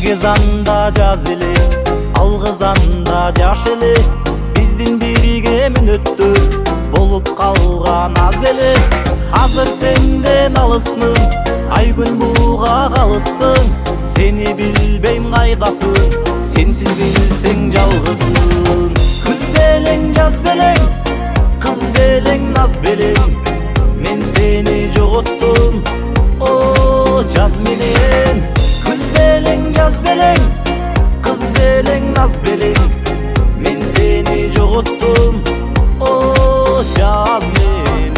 Эгез анда жаз эле, алгыз анда жаш эле, биздин бирге мүнөттөр болуп калган аз эле. Азыр сенден алысмын, ай күн буга калысың, сени билбейм кайдасың, сенсиз билсең жалгызмын. Күз белең, жаз белең, кыз белең, наз белең, мен сени жоготтум, о жаз менен. Күз белең, жаз белең, кыз белең, наз белең, мен сени жоготтум, о жаз менен.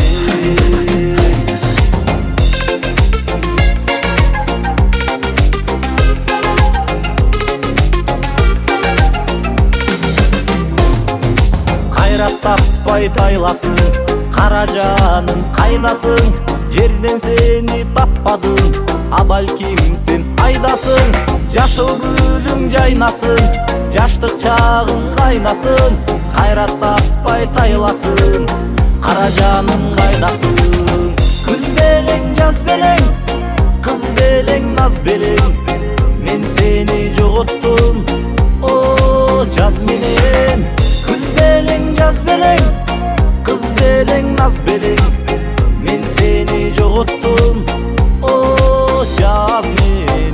Кайрат таппай тайласың, кара жаным кайдасың, жерден сени таппадым, а балким сен айдасың. Жашыл гүлүң жайнасын, жаштык чагың кайнасын, кайрат таппай тайласың, кара жаным кайдасың. Күз белең, жаз белең, кыз белең, наз белең, мен сени жоготтум, о жаз менен. Күз белең, жаз белең, кыз белең, наз белең, мен сени жоготтум, о жаз менен.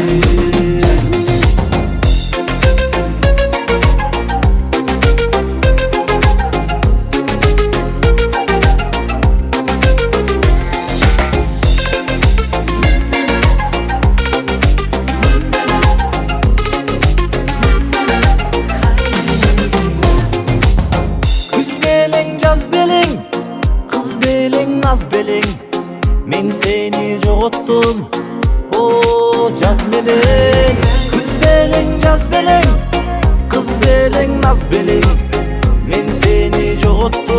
Жаз белең, кыз белең, наз белең, мен сени жоготтум, о жаз менен. Күз белең, жаз белең, кыз белең, наз белең, мен сени жоготтум.